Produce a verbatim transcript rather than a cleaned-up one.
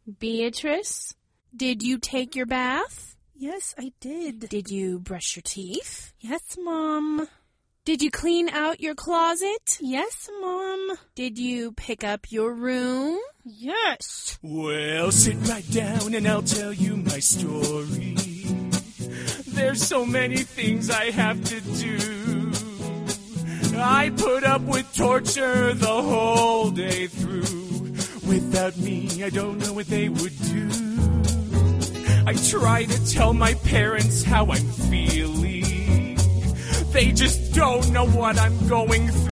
Beatrice, did you take your bath? Yes, I did. Did you brush your teeth? Yes, Mom. Did you clean out your closet? Yes, Mom. Did you pick up your room? Yes. Well, sit right down and I'll tell you my story. There's so many things I have to do. I put up with torture the whole day through. Without me, I don't know what they would do. I try to tell my parents how I'm feeling. They just don't know what I'm going through.